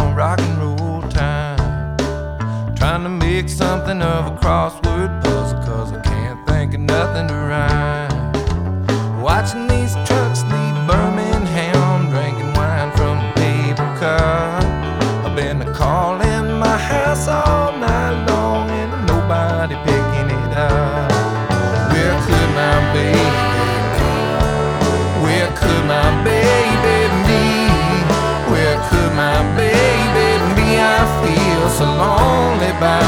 rock and roll time, trying to make something of a crossword puzzle, cause I can't think of nothing to rhyme. Watching these trucks leave Birmingham, drinking wine from a paper cup. I've been calling my house all night long and nobody picking it up. Where could my baby, where could my baby be? Where could my baby be? I feel so lonely by